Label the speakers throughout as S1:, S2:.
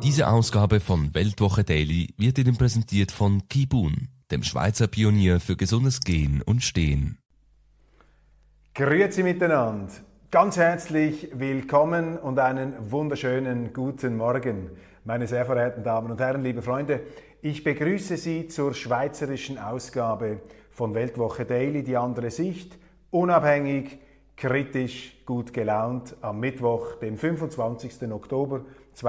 S1: Diese Ausgabe von Weltwoche Daily wird Ihnen präsentiert von Kibun, dem Schweizer Pionier für gesundes Gehen und Stehen.
S2: Grüezi miteinander, ganz herzlich willkommen und einen wunderschönen guten Morgen, meine sehr verehrten Damen und Herren, liebe Freunde. Ich begrüße Sie zur schweizerischen Ausgabe von Weltwoche Daily, die andere Sicht, unabhängig, kritisch, gut gelaunt, am Mittwoch, dem 25. Oktober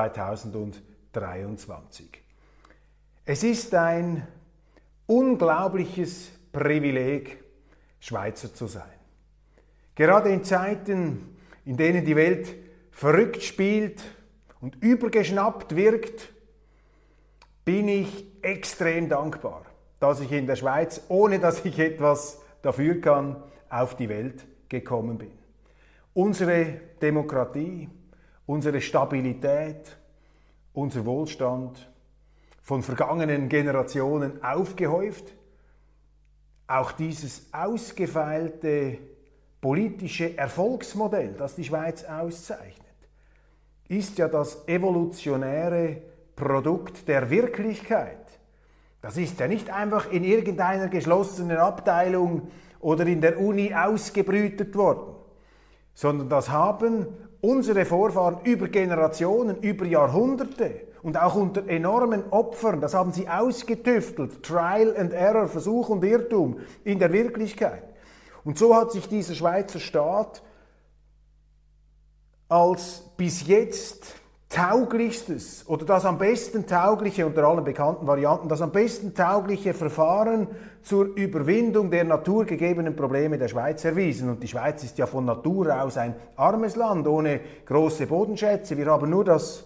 S2: 2023. Es ist ein unglaubliches Privileg, Schweizer zu sein. Gerade in Zeiten, in denen die Welt verrückt spielt und übergeschnappt wirkt, bin ich extrem dankbar, dass ich in der Schweiz, ohne dass ich etwas dafür kann, auf die Welt gekommen bin. Unsere Demokratie, unsere Stabilität, unser Wohlstand, von vergangenen Generationen aufgehäuft, auch dieses ausgefeilte politische Erfolgsmodell, das die Schweiz auszeichnet, ist ja das evolutionäre Produkt der Wirklichkeit. Das ist ja nicht einfach in irgendeiner geschlossenen Abteilung oder in der Uni ausgebrütet worden, sondern das haben unsere Vorfahren über Generationen, über Jahrhunderte und auch unter enormen Opfern, das haben sie ausgetüftelt, Trial and Error, Versuch und Irrtum in der Wirklichkeit. Und so hat sich dieser Schweizer Staat als bis jetzt tauglichstes oder das am besten taugliche, unter allen bekannten Varianten, das am besten taugliche Verfahren zur Überwindung der naturgegebenen Probleme der Schweiz erwiesen. Und die Schweiz ist ja von Natur aus ein armes Land, ohne große Bodenschätze. Wir haben nur das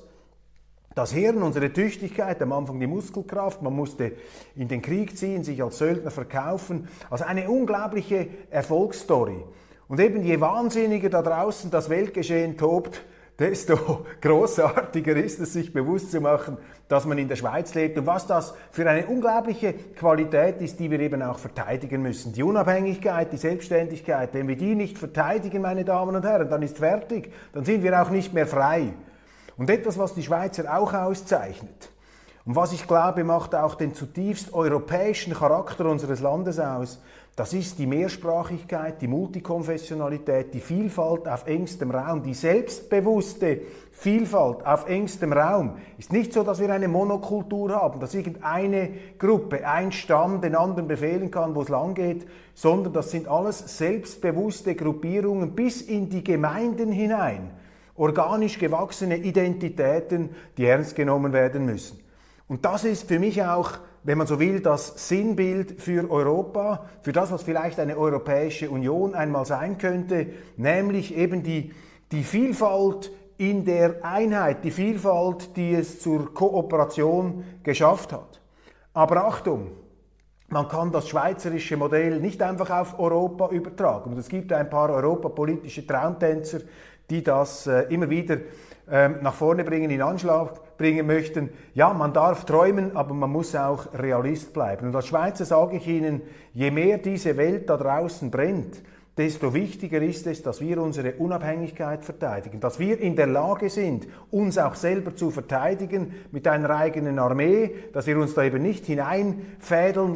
S2: Hirn, unsere Tüchtigkeit, am Anfang die Muskelkraft, man musste in den Krieg ziehen, sich als Söldner verkaufen. Also eine unglaubliche Erfolgsstory. Und eben je wahnsinniger da draußen das Weltgeschehen tobt, desto großartiger ist es, sich bewusst zu machen, dass man in der Schweiz lebt und was das für eine unglaubliche Qualität ist, die wir eben auch verteidigen müssen. Die Unabhängigkeit, die Selbstständigkeit, wenn wir die nicht verteidigen, meine Damen und Herren, dann ist fertig, dann sind wir auch nicht mehr frei. Und etwas, was die Schweizer auch auszeichnet und was ich glaube, macht auch den zutiefst europäischen Charakter unseres Landes aus, das ist die Mehrsprachigkeit, die Multikonfessionalität, die Vielfalt auf engstem Raum, die selbstbewusste Vielfalt auf engstem Raum. Ist nicht so, dass wir eine Monokultur haben, dass irgendeine Gruppe, ein Stamm den anderen befehlen kann, wo es lang geht, sondern das sind alles selbstbewusste Gruppierungen bis in die Gemeinden hinein. Organisch gewachsene Identitäten, die ernst genommen werden müssen. Und das ist für mich auch, wenn man so will, das Sinnbild für Europa, für das, was vielleicht eine Europäische Union einmal sein könnte, nämlich eben die Vielfalt in der Einheit, die Vielfalt, die es zur Kooperation geschafft hat. Aber Achtung, man kann das schweizerische Modell nicht einfach auf Europa übertragen. Und es gibt ein paar europapolitische Traumtänzer, die das immer wieder nach vorne bringen, in Anschlag bringen möchten. Ja, man darf träumen, aber man muss auch Realist bleiben. Und als Schweizer sage ich Ihnen, je mehr diese Welt da draußen brennt, desto wichtiger ist es, dass wir unsere Unabhängigkeit verteidigen, dass wir in der Lage sind, uns auch selber zu verteidigen mit einer eigenen Armee, dass wir uns da eben nicht hineinziehen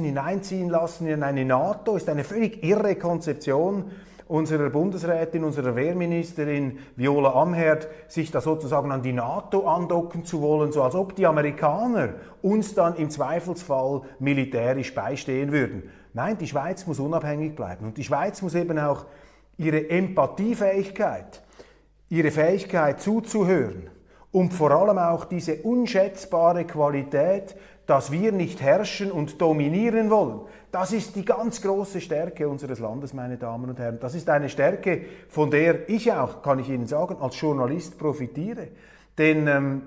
S2: lassen in eine NATO, ist eine völlig irre Konzeption unserer Bundesrätin, unserer Wehrministerin Viola Amherd, sich da sozusagen an die NATO andocken zu wollen, so als ob die Amerikaner uns dann im Zweifelsfall militärisch beistehen würden. Nein, die Schweiz muss unabhängig bleiben und die Schweiz muss eben auch ihre Empathiefähigkeit, ihre Fähigkeit zuzuhören und vor allem auch diese unschätzbare Qualität, dass wir nicht herrschen und dominieren wollen. Das ist die ganz große Stärke unseres Landes, meine Damen und Herren. Das ist eine Stärke, von der ich auch, kann ich Ihnen sagen, als Journalist profitiere. Denn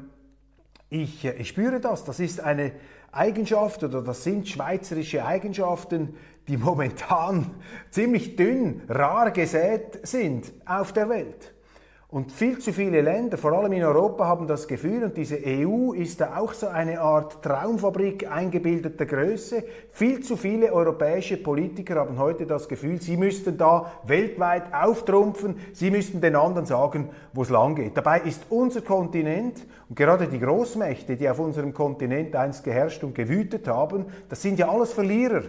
S2: ich spüre das. Das ist eine Eigenschaft oder das sind schweizerische Eigenschaften, die momentan ziemlich dünn, rar gesät sind auf der Welt. Und viel zu viele Länder, vor allem in Europa, haben das Gefühl, und diese EU ist da auch so eine Art Traumfabrik eingebildeter Größe. Viel zu viele europäische Politiker haben heute das Gefühl, sie müssten da weltweit auftrumpfen, sie müssten den anderen sagen, wo es lang geht. Dabei ist unser Kontinent und gerade die Großmächte, die auf unserem Kontinent einst geherrscht und gewütet haben, das sind ja alles Verlierer.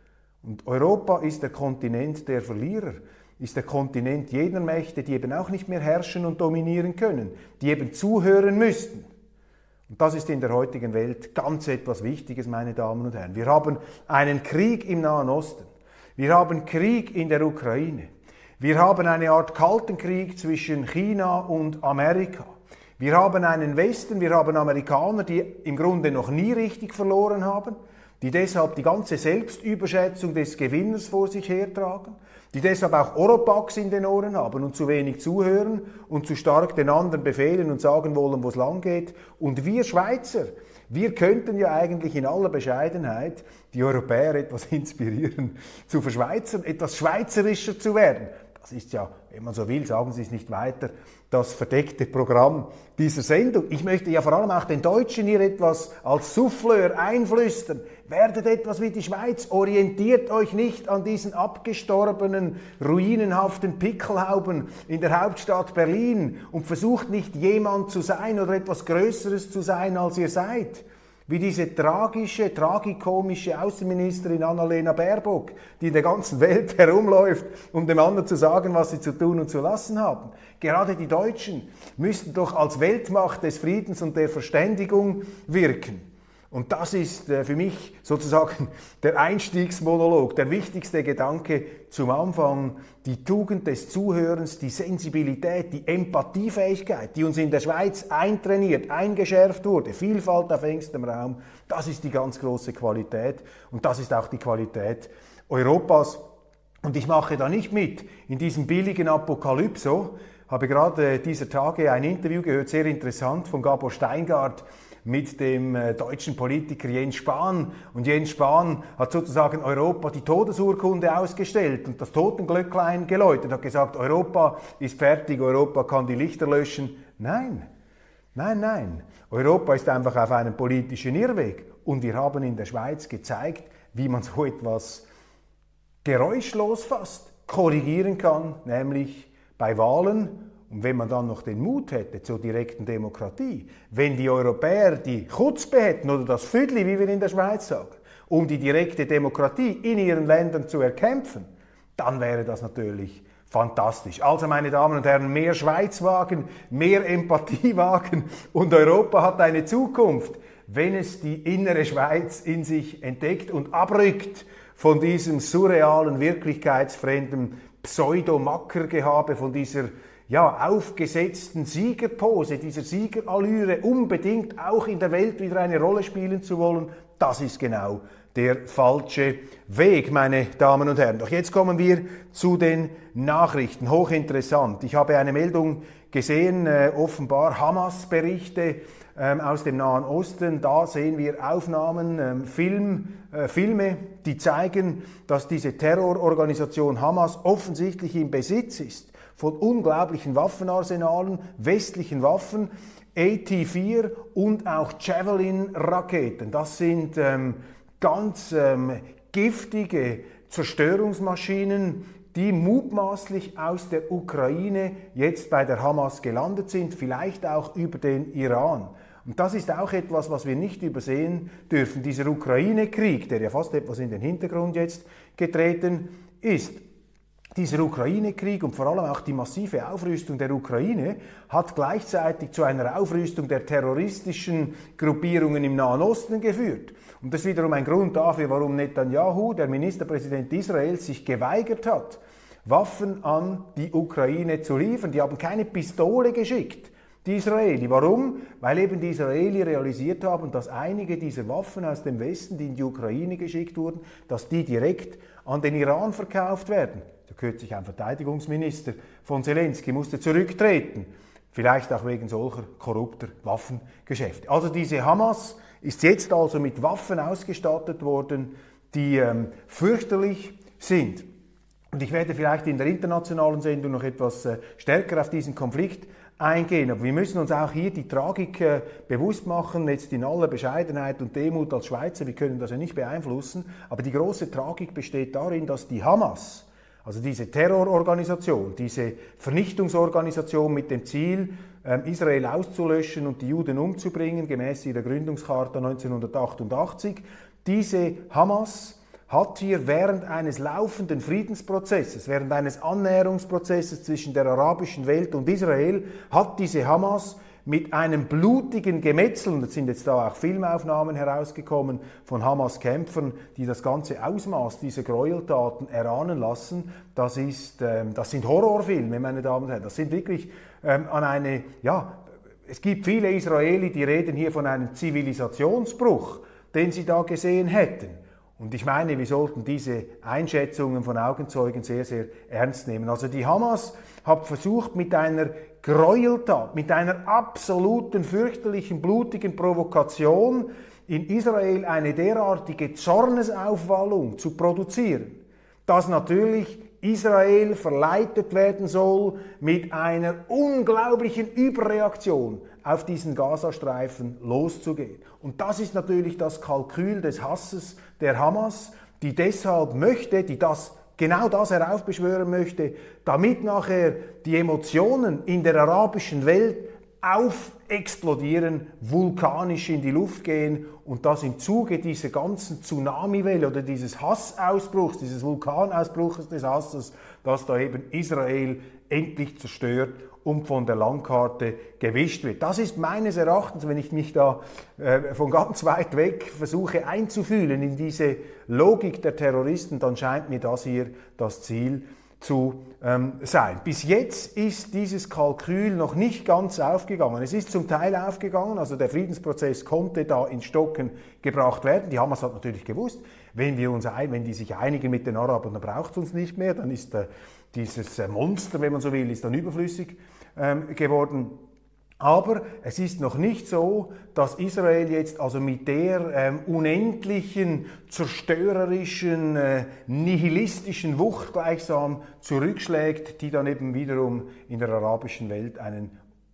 S2: Und Europa ist der Kontinent der Verlierer. Ist der Kontinent jener Mächte, die eben auch nicht mehr herrschen und dominieren können, die eben zuhören müssten. Und das ist in der heutigen Welt ganz etwas Wichtiges, meine Damen und Herren. Wir haben einen Krieg im Nahen Osten. Wir haben Krieg in der Ukraine. Wir haben eine Art kalten Krieg zwischen China und Amerika. Wir haben einen Westen, wir haben Amerikaner, die im Grunde noch nie richtig verloren haben, die deshalb die ganze Selbstüberschätzung des Gewinners vor sich hertragen, die deshalb auch Oropax in den Ohren haben und zu wenig zuhören und zu stark den anderen befehlen und sagen wollen, wo es lang geht. Und wir Schweizer, wir könnten ja eigentlich in aller Bescheidenheit die Europäer etwas inspirieren, zu verschweizern, etwas schweizerischer zu werden. Das ist ja, wenn man so will, sagen Sie es nicht weiter, das verdeckte Programm dieser Sendung. Ich möchte ja vor allem auch den Deutschen hier etwas als Souffleur einflüstern. Werdet etwas wie die Schweiz, orientiert euch nicht an diesen abgestorbenen, ruinenhaften Pickelhauben in der Hauptstadt Berlin und versucht nicht jemand zu sein oder etwas Größeres zu sein, als ihr seid. Wie diese tragikomische Außenministerin Annalena Baerbock, die in der ganzen Welt herumläuft, um dem anderen zu sagen, was sie zu tun und zu lassen haben. Gerade die Deutschen müssten doch als Weltmacht des Friedens und der Verständigung wirken. Und das ist für mich sozusagen der Einstiegsmonolog, der wichtigste Gedanke zum Anfang. Die Tugend des Zuhörens, die Sensibilität, die Empathiefähigkeit, die uns in der Schweiz eintrainiert, eingeschärft wurde, Vielfalt auf engstem Raum, das ist die ganz große Qualität und das ist auch die Qualität Europas. Und ich mache da nicht mit in diesem billigen Apokalypso. Habe gerade dieser Tage ein Interview gehört, sehr interessant, von Gabor Steingart, mit dem deutschen Politiker Jens Spahn. Und Jens Spahn hat sozusagen Europa die Todesurkunde ausgestellt und das Totenglöcklein geläutet, hat gesagt, Europa ist fertig, Europa kann die Lichter löschen. Nein, nein, nein. Europa ist einfach auf einem politischen Irrweg. Und wir haben in der Schweiz gezeigt, wie man so etwas geräuschlos fast korrigieren kann, nämlich bei Wahlen. Und wenn man dann noch den Mut hätte zur direkten Demokratie, wenn die Europäer die Chutzpe hätten oder das Füdli, wie wir in der Schweiz sagen, um die direkte Demokratie in ihren Ländern zu erkämpfen, dann wäre das natürlich fantastisch. Also meine Damen und Herren, mehr Schweiz wagen, mehr Empathie wagen und Europa hat eine Zukunft, wenn es die innere Schweiz in sich entdeckt und abrückt von diesem surrealen, wirklichkeitsfremden Pseudo-Mackergehabe, von dieser aufgesetzten Siegerpose, dieser Siegerallüre, unbedingt auch in der Welt wieder eine Rolle spielen zu wollen, das ist genau der falsche Weg, meine Damen und Herren. Doch jetzt kommen wir zu den Nachrichten. Hochinteressant. Ich habe eine Meldung gesehen, offenbar Hamas-Berichte aus dem Nahen Osten. Da sehen wir Aufnahmen, Filme, die zeigen, dass diese Terrororganisation Hamas offensichtlich im Besitz ist von unglaublichen Waffenarsenalen, westlichen Waffen, AT-4 und auch Javelin-Raketen. Das sind ganz giftige Zerstörungsmaschinen, die mutmaßlich aus der Ukraine jetzt bei der Hamas gelandet sind, vielleicht auch über den Iran. Und das ist auch etwas, was wir nicht übersehen dürfen. Dieser Ukraine-Krieg, der ja fast etwas in den Hintergrund jetzt getreten ist, dieser Ukraine-Krieg und vor allem auch die massive Aufrüstung der Ukraine hat gleichzeitig zu einer Aufrüstung der terroristischen Gruppierungen im Nahen Osten geführt. Und das ist wiederum ein Grund dafür, warum Netanyahu, der Ministerpräsident Israels, sich geweigert hat, Waffen an die Ukraine zu liefern. Die haben keine Pistole geschickt, die Israeli. Warum? Weil eben die Israeli realisiert haben, dass einige dieser Waffen aus dem Westen, die in die Ukraine geschickt wurden, dass die direkt an den Iran verkauft werden. Da kürzlich ein Verteidigungsminister von Zelensky musste zurücktreten, vielleicht auch wegen solcher korrupter Waffengeschäfte. Also diese Hamas ist jetzt also mit Waffen ausgestattet worden, die fürchterlich sind. Und ich werde vielleicht in der internationalen Sendung noch etwas stärker auf diesen Konflikt eingehen. Aber wir müssen uns auch hier die Tragik bewusst machen, jetzt in aller Bescheidenheit und Demut als Schweizer, wir können das ja nicht beeinflussen, aber die große Tragik besteht darin, dass die Hamas, also diese Terrororganisation, diese Vernichtungsorganisation mit dem Ziel, Israel auszulöschen und die Juden umzubringen, gemäß ihrer Gründungscharta 1988, diese Hamas hat hier während eines laufenden Friedensprozesses, während eines Annäherungsprozesses zwischen der arabischen Welt und Israel, hat diese Hamas mit einem blutigen Gemetzel, und es sind jetzt da auch Filmaufnahmen herausgekommen von Hamas-Kämpfern, die das ganze Ausmaß dieser Gräueltaten erahnen lassen, das sind Horrorfilme, meine Damen und Herren, das sind wirklich es gibt viele Israeli, die reden hier von einem Zivilisationsbruch, den sie da gesehen hätten. Und ich meine, wir sollten diese Einschätzungen von Augenzeugen sehr, sehr ernst nehmen. Also die Hamas hat versucht, mit einer Gräueltat, mit einer absoluten, fürchterlichen, blutigen Provokation in Israel eine derartige Zornesaufwallung zu produzieren, dass natürlich Israel verleitet werden soll, mit einer unglaublichen Überreaktion auf diesen Gazastreifen loszugehen. Und das ist natürlich das Kalkül des Hasses der Hamas, die deshalb möchte, genau das heraufbeschwören möchte, damit nachher die Emotionen in der arabischen Welt aufexplodieren, vulkanisch in die Luft gehen und dass im Zuge dieser ganzen Tsunamiwelle oder dieses Hassausbruchs, dieses Vulkanausbruchs des Hasses, dass da eben Israel endlich zerstört und von der Landkarte gewischt wird. Das ist meines Erachtens, wenn ich mich da von ganz weit weg versuche einzufühlen in diese Logik der Terroristen, dann scheint mir das hier das Ziel zu sein. Bis jetzt ist dieses Kalkül noch nicht ganz aufgegangen. Es ist zum Teil aufgegangen, also der Friedensprozess konnte da ins Stocken gebracht werden. Die Hamas hat natürlich gewusst, wenn die sich einigen mit den Arabern, dann braucht es uns nicht mehr, dann ist dieses Monster, wenn man so will, ist dann überflüssig geworden. Aber es ist noch nicht so, dass Israel jetzt also mit der unendlichen, zerstörerischen, nihilistischen Wucht gleichsam zurückschlägt, die dann eben wiederum in der arabischen Welt einen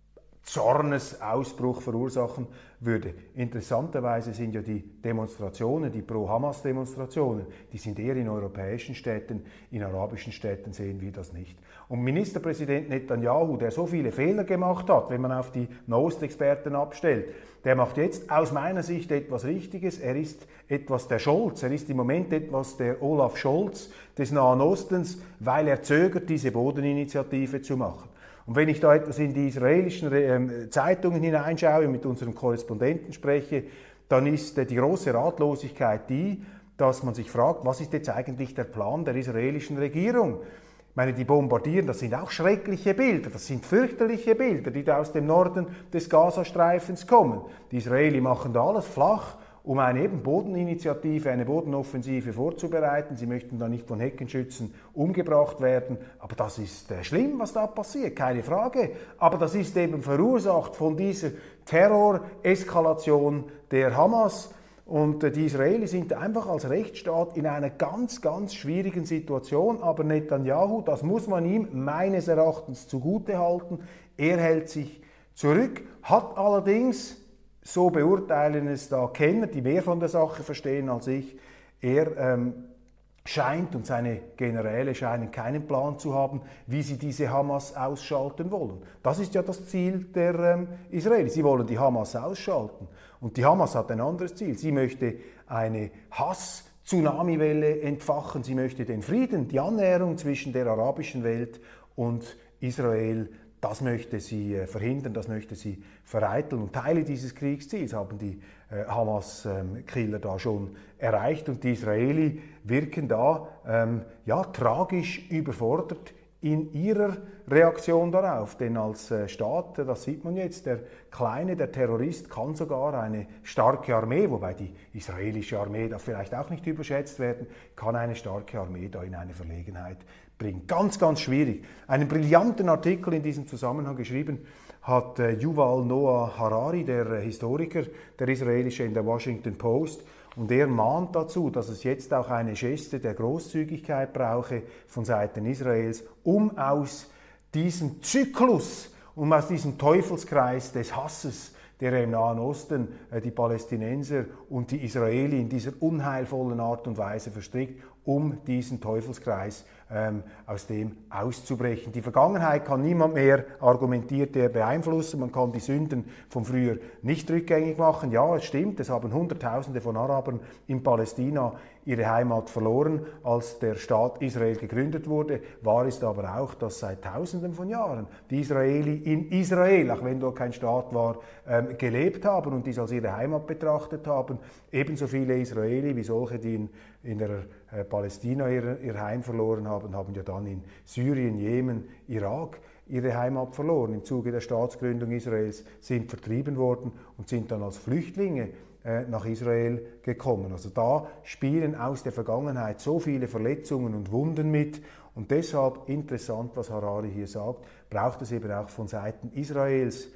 S2: Zornesausbruch verursachen würde. Interessanterweise sind ja die Demonstrationen, die Pro-Hamas-Demonstrationen, die sind eher in europäischen Städten, in arabischen Städten sehen wir das nicht. Und Ministerpräsident Netanyahu, der so viele Fehler gemacht hat, wenn man auf die Nahostexperten abstellt, der macht jetzt aus meiner Sicht etwas Richtiges. Er ist etwas der Scholz, er ist im Moment etwas der Olaf Scholz des Nahen Ostens, weil er zögert, diese Bodeninitiative zu machen. Und wenn ich da etwas in die israelischen Zeitungen hineinschaue, mit unseren Korrespondenten spreche, dann ist die große Ratlosigkeit die, dass man sich fragt, was ist jetzt eigentlich der Plan der israelischen Regierung? Ich meine, die bombardieren, das sind auch schreckliche Bilder, das sind fürchterliche Bilder, die da aus dem Norden des Gazastreifens kommen. Die Israelis machen da alles flach, um eine Bodeninitiative, eine Bodenoffensive vorzubereiten. Sie möchten da nicht von Heckenschützen umgebracht werden. Aber das ist schlimm, was da passiert, keine Frage. Aber das ist eben verursacht von dieser Terroreskalation der Hamas. Und die Israelis sind einfach als Rechtsstaat in einer ganz, ganz schwierigen Situation. Aber Netanyahu, das muss man ihm meines Erachtens zugutehalten, er hält sich zurück, hat allerdings, so beurteilen es da Kenner, die mehr von der Sache verstehen als ich, er scheint und seine Generäle scheinen keinen Plan zu haben, wie sie diese Hamas ausschalten wollen. Das ist ja das Ziel der Israelis. Sie wollen die Hamas ausschalten. Und die Hamas hat ein anderes Ziel. Sie möchte eine Hass-Tsunamiwelle entfachen. Sie möchte den Frieden, die Annäherung zwischen der arabischen Welt und Israel. Das möchte sie verhindern, das möchte sie vereiteln. Und Teile dieses Kriegsziels haben die Hamas-Killer da schon erreicht. Und die Israelis wirken da tragisch überfordert in ihrer Reaktion darauf. Denn als Staat, das sieht man jetzt, der Terrorist kann sogar eine starke Armee, wobei die israelische Armee darf vielleicht auch nicht überschätzt werden, kann eine starke Armee da in eine Verlegenheit bringen. Ganz, ganz schwierig. Einen brillanten Artikel in diesem Zusammenhang geschrieben hat Yuval Noah Harari, der Historiker, der israelische, in der Washington Post. Und er mahnt dazu, dass es jetzt auch eine Geste der Großzügigkeit brauche von Seiten Israels, um aus diesem Zyklus, um aus diesem Teufelskreis des Hasses, der im Nahen Osten die Palästinenser und die Israeli in dieser unheilvollen Art und Weise verstrickt, um diesen Teufelskreis aus dem auszubrechen. Die Vergangenheit kann niemand mehr, argumentiert er, beeinflussen. Man kann die Sünden von früher nicht rückgängig machen. Ja, es stimmt, es haben Hunderttausende von Arabern in Palästina ihre Heimat verloren, als der Staat Israel gegründet wurde. Wahr ist aber auch, dass seit Tausenden von Jahren die Israeli in Israel, auch wenn dort kein Staat war, gelebt haben und dies als ihre Heimat betrachtet haben. Ebenso viele Israeli wie solche, die in der Palästina ihr Heim verloren haben, haben ja dann in Syrien, Jemen, Irak ihre Heimat verloren. Im Zuge der Staatsgründung Israels sind vertrieben worden und sind dann als Flüchtlinge nach Israel gekommen. Also da spielen aus der Vergangenheit so viele Verletzungen und Wunden mit. Und deshalb interessant, was Harari hier sagt, braucht es eben auch von Seiten Israels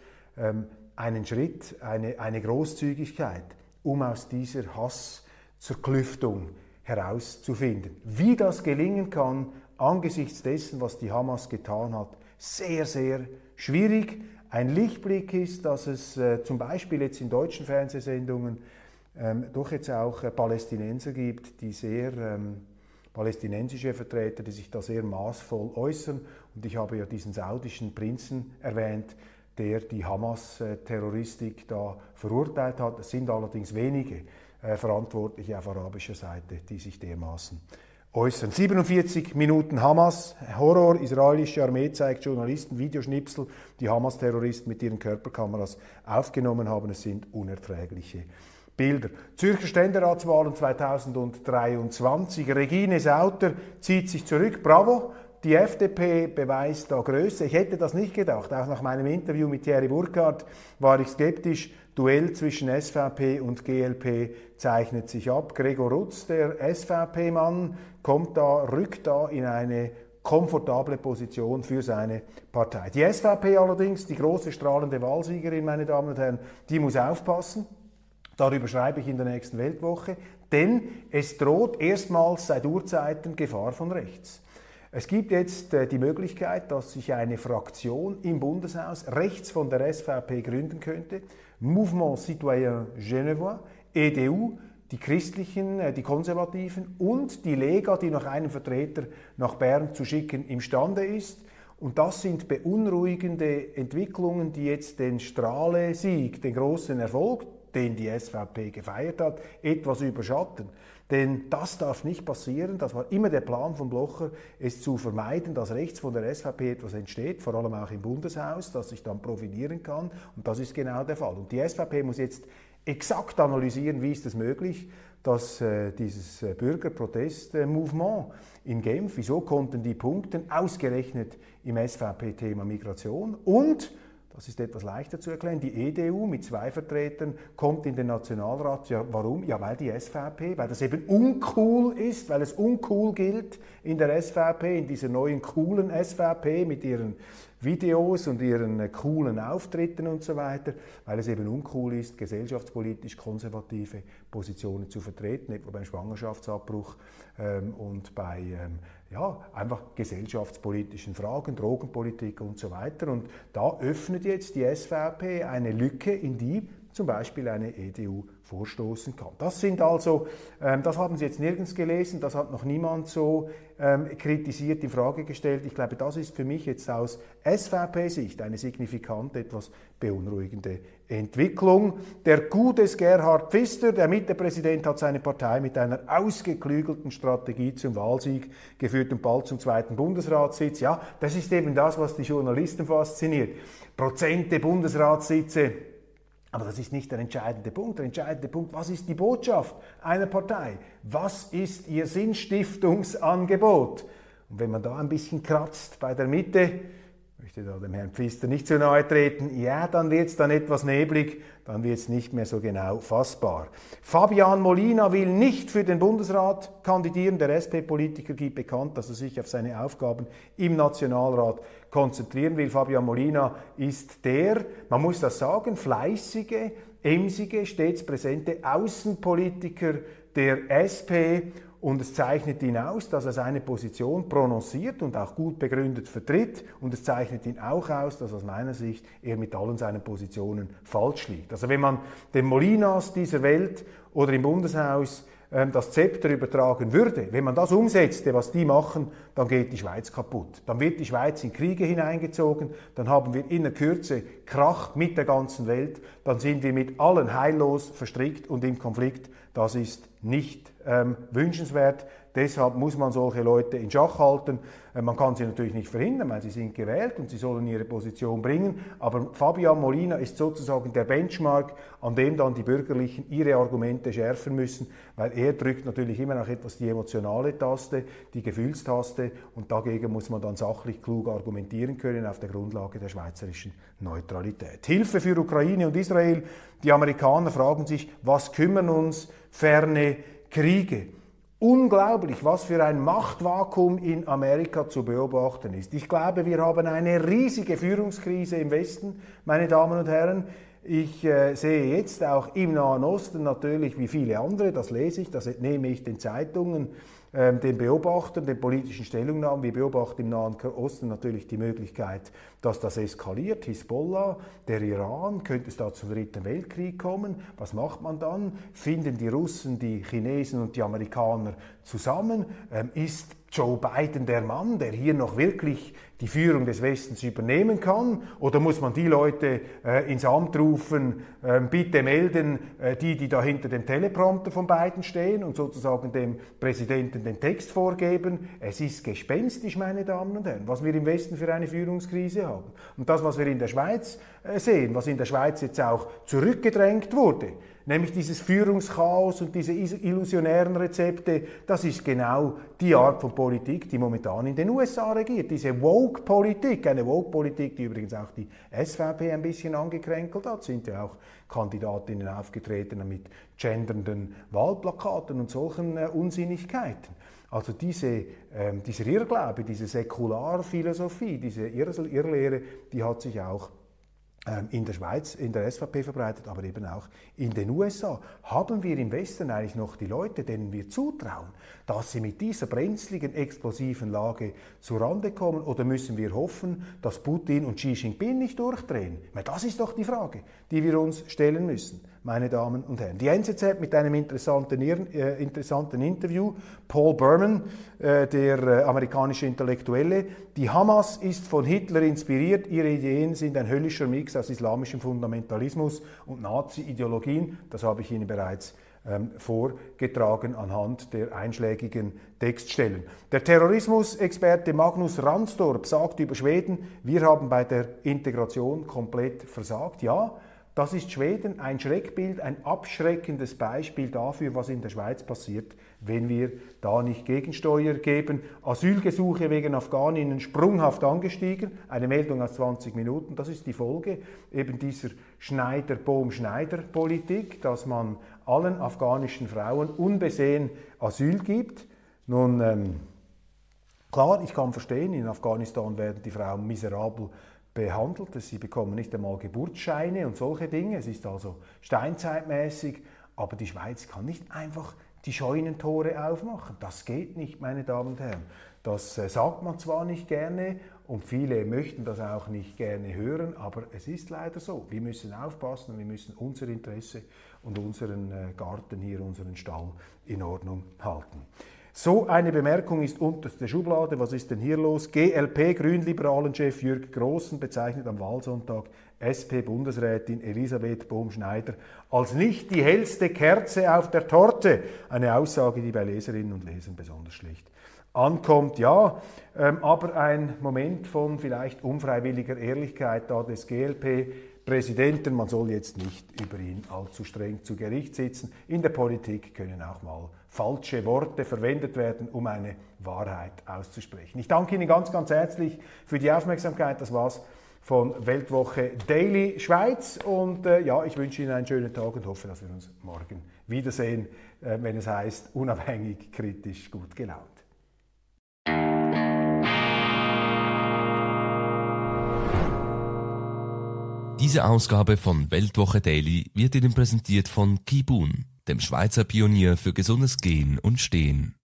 S2: einen Schritt, eine Großzügigkeit, um aus dieser Hasszerklüftung herauszufinden. Wie das gelingen kann, angesichts dessen, was die Hamas getan hat, sehr, sehr schwierig. Ein Lichtblick ist, dass es zum Beispiel jetzt in deutschen Fernsehsendungen doch jetzt auch Palästinenser gibt, die sehr palästinensische Vertreter, die sich da sehr maßvoll äußern. Und ich habe ja diesen saudischen Prinzen erwähnt, der die Hamas-Terroristik da verurteilt hat. Es sind allerdings wenige Verantwortliche auf arabischer Seite, die sich dermaßen äußern. 47 Minuten Hamas, Horror, israelische Armee zeigt Journalisten Videoschnipsel, die Hamas-Terroristen mit ihren Körperkameras aufgenommen haben. Es sind unerträgliche Bilder. Zürcher Ständeratswahlen 2023. Regine Sauter zieht sich zurück. Bravo! Die FDP beweist da Größe. Ich hätte das nicht gedacht. Auch nach meinem Interview mit Thierry Burkhardt war ich skeptisch. Duell zwischen SVP und GLP zeichnet sich ab. Gregor Rutz, der SVP-Mann, rückt da in eine komfortable Position für seine Partei. Die SVP allerdings, die große strahlende Wahlsiegerin, meine Damen und Herren, die muss aufpassen. Darüber schreibe ich in der nächsten Weltwoche. Denn es droht erstmals seit Urzeiten Gefahr von rechts. Es gibt jetzt die Möglichkeit, dass sich eine Fraktion im Bundeshaus rechts von der SVP gründen könnte. Mouvement Citoyen Genevois, EDU, die Christlichen, die Konservativen und die Lega, die noch einen Vertreter nach Bern zu schicken imstande ist. Und das sind beunruhigende Entwicklungen, die jetzt den Strahle-Sieg, den großen Erfolg, den die SVP gefeiert hat, etwas überschatten. Denn das darf nicht passieren, das war immer der Plan von Blocher, es zu vermeiden, dass rechts von der SVP etwas entsteht, vor allem auch im Bundeshaus, das sich dann profilieren kann. Und das ist genau der Fall. Und die SVP muss jetzt exakt analysieren, wie ist es möglich, dass dieses Bürgerprotest-Movement in Genf, wieso konnten die punkten, ausgerechnet im SVP-Thema Migration und das ist etwas leichter zu erklären. Die EDU mit 2 Vertretern kommt in den Nationalrat. Ja, warum? Ja, weil die SVP, weil das eben uncool ist, weil es uncool gilt in der SVP, in dieser neuen coolen SVP mit ihren Videos und ihren coolen Auftritten und so weiter, weil es eben uncool ist, gesellschaftspolitisch konservative Positionen zu vertreten, etwa beim Schwangerschaftsabbruch und bei einfach gesellschaftspolitischen Fragen, Drogenpolitik und so weiter. Und da öffnet jetzt die SVP eine Lücke, in die zum Beispiel eine EDU vorstoßen kann. Das sind also, das haben Sie jetzt nirgends gelesen, das hat noch niemand so kritisiert, in Frage gestellt. Ich glaube, das ist für mich jetzt aus SVP-Sicht eine signifikant etwas beunruhigende Entwicklung. Der Gutes Gerhard Pfister, der Mitte-Präsident, hat seine Partei mit einer ausgeklügelten Strategie zum Wahlsieg geführt und bald zum 2. Bundesratssitz. Ja, das ist eben das, was die Journalisten fasziniert. Prozente Bundesratssitze. Aber das ist nicht der entscheidende Punkt. Der entscheidende Punkt, was ist die Botschaft einer Partei? Was ist ihr Sinnstiftungsangebot? Und wenn man da ein bisschen kratzt bei der Mitte, ich möchte da dem Herrn Pfister nicht zu nahe treten, ja, dann wird es dann etwas neblig, dann wird es nicht mehr so genau fassbar. Fabian Molina will nicht für den Bundesrat kandidieren. Der SP-Politiker gibt bekannt, dass er sich auf seine Aufgaben im Nationalrat konzentrieren will. Fabian Molina ist der, man muss das sagen, fleißige, emsige, stets präsente Außenpolitiker der SP. Und es zeichnet ihn aus, dass er seine Position prononciert und auch gut begründet vertritt. Und es zeichnet ihn auch aus, dass aus meiner Sicht er mit allen seinen Positionen falsch liegt. Also wenn man den Molinas dieser Welt oder im Bundeshaus das Zepter übertragen würde, wenn man das umsetzte, was die machen, dann geht die Schweiz kaputt. Dann wird die Schweiz in Kriege hineingezogen, dann haben wir in der Kürze Krach mit der ganzen Welt, dann sind wir mit allen heillos verstrickt und im Konflikt. Das ist nicht wünschenswert. Deshalb muss man solche Leute in Schach halten. Man kann sie natürlich nicht verhindern, weil sie sind gewählt und sie sollen ihre Position bringen. Aber Fabian Molina ist sozusagen der Benchmark, an dem dann die Bürgerlichen ihre Argumente schärfen müssen, weil er drückt natürlich immer noch etwas die emotionale Taste, die Gefühlstaste, und dagegen muss man dann sachlich klug argumentieren können auf der Grundlage der schweizerischen Neutralität. Hilfe für Ukraine und Israel. Die Amerikaner fragen sich, was kümmern uns ferne Kriege? Unglaublich, was für ein Machtvakuum in Amerika zu beobachten ist. Ich glaube, wir haben eine riesige Führungskrise im Westen, meine Damen und Herren. Ich sehe jetzt auch im Nahen Osten natürlich wie viele andere, das lese ich, das entnehme ich den Zeitungen, den Beobachtern, den politischen Stellungnahmen. Wir beobachten im Nahen Osten natürlich die Möglichkeit, dass das eskaliert. Hisbollah, der Iran, könnte es da zum Dritten Weltkrieg kommen. Was macht man dann? Finden die Russen, die Chinesen und die Amerikaner zusammen? Ist Joe Biden der Mann, der hier noch wirklich die Führung des Westens übernehmen kann? Oder muss man die Leute ins Amt rufen, bitte melden, die da hinter dem Teleprompter von Biden stehen und sozusagen dem Präsidenten den Text vorgeben? Es ist gespenstisch, meine Damen und Herren, was wir im Westen für eine Führungskrise haben. Und das, was wir in der Schweiz sehen, was in der Schweiz jetzt auch zurückgedrängt wurde, nämlich dieses Führungschaos und diese illusionären Rezepte, das ist genau die Art von Politik, die momentan in den USA regiert. Diese Woke-Politik, eine Woke-Politik, die übrigens auch die SVP ein bisschen angekränkelt hat, sind ja auch Kandidatinnen aufgetreten mit gendernden Wahlplakaten und solchen Unsinnigkeiten. Also dieser Irrglaube, diese Säkularphilosophie, diese Irrlehre, die hat sich auch in der Schweiz, in der SVP verbreitet, aber eben auch in den USA. Haben wir im Westen eigentlich noch die Leute, denen wir zutrauen, dass sie mit dieser brenzligen, explosiven Lage zurande kommen? Oder müssen wir hoffen, dass Putin und Xi Jinping nicht durchdrehen? Das ist doch die Frage, die wir uns stellen müssen, meine Damen und Herren. Die NZZ mit einem interessanten Interview. Paul Berman, der amerikanische Intellektuelle. Die Hamas ist von Hitler inspiriert. Ihre Ideen sind ein höllischer Mix aus islamischem Fundamentalismus und Nazi-Ideologien. Das habe ich Ihnen bereits vorgetragen anhand der einschlägigen Textstellen. Der Terrorismusexperte Magnus Ransdorp sagt über Schweden, wir haben bei der Integration komplett versagt. Ja, das ist Schweden ein Schreckbild, ein abschreckendes Beispiel dafür, was in der Schweiz passiert, wenn wir da nicht Gegensteuer geben. Asylgesuche wegen Afghaninnen sprunghaft angestiegen, eine Meldung aus 20 Minuten. Das ist die Folge eben dieser Schneider-Bohm-Schneider-Politik, dass man allen afghanischen Frauen unbesehen Asyl gibt. Nun, klar, ich kann verstehen, in Afghanistan werden die Frauen miserabel behandelt, sie bekommen nicht einmal Geburtsscheine und solche Dinge, es ist also steinzeitmäßig, aber die Schweiz kann nicht einfach die Scheunentore aufmachen. Das geht nicht, meine Damen und Herren. Das sagt man zwar nicht gerne und viele möchten das auch nicht gerne hören, aber es ist leider so. Wir müssen aufpassen und wir müssen unser Interesse und unseren Garten hier, unseren Stall in Ordnung halten. So eine Bemerkung ist unterste Schublade. Was ist denn hier los? GLP, Grünliberalen-Chef Jürg Grossen bezeichnet am Wahlsonntag SP-Bundesrätin Elisabeth Bohm-Schneider als nicht die hellste Kerze auf der Torte. Eine Aussage, die bei Leserinnen und Lesern besonders schlecht ankommt. Ja, aber ein Moment von vielleicht unfreiwilliger Ehrlichkeit da des GLP-Präsidenten. Man soll jetzt nicht über ihn allzu streng zu Gericht sitzen. In der Politik können auch mal falsche Worte verwendet werden, um eine Wahrheit auszusprechen. Ich danke Ihnen ganz, ganz herzlich für die Aufmerksamkeit. Das war's von Weltwoche Daily Schweiz. Und ich wünsche Ihnen einen schönen Tag und hoffe, dass wir uns morgen wiedersehen, wenn es heißt, unabhängig, kritisch, gut gelaunt.
S1: Diese Ausgabe von Weltwoche Daily wird Ihnen präsentiert von Kibun, dem Schweizer Pionier für gesundes Gehen und Stehen.